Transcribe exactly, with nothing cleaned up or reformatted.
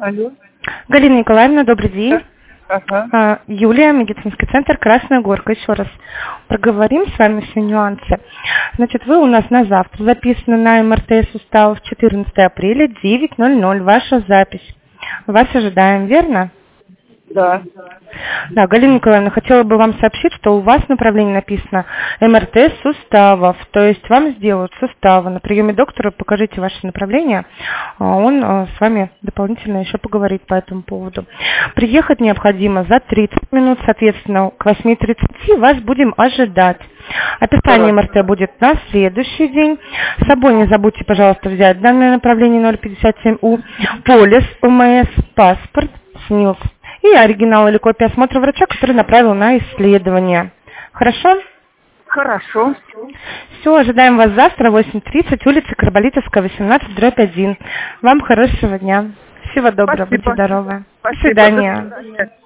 Алло. Галина Николаевна, добрый день. Ага. А, Юлия, медицинский центр Красная Горка. Еще раз проговорим с вами все нюансы. Значит, вы у нас на завтра записаны на эм эр тэ суставов четырнадцатого апреля, девять ноль ноль. Ваша запись. Вас ожидаем, верно? Да. Да, Галина Николаевна, хотела бы вам сообщить, что у вас направление написано эм эр тэ суставов, то есть вам сделают суставы. На приеме доктора покажите ваше направление, а он а, с вами дополнительно еще поговорит по этому поводу. Приехать необходимо за тридцать минут, соответственно, к восьми тридцати вас будем ожидать. Описание эм эр тэ будет на следующий день. С собой не забудьте, пожалуйста, взять данное направление ноль пятьдесят семь у, полис, о эм эс, паспорт, снилс. И оригинал или копия осмотра врача, который направил на исследование. Хорошо? Хорошо. Все, ожидаем вас завтра в восемь тридцать, улица Карболитовская, восемнадцать, дробь один. Вам хорошего дня. Всего доброго, Спасибо. будьте здоровы. Спасибо. До свидания. До свидания.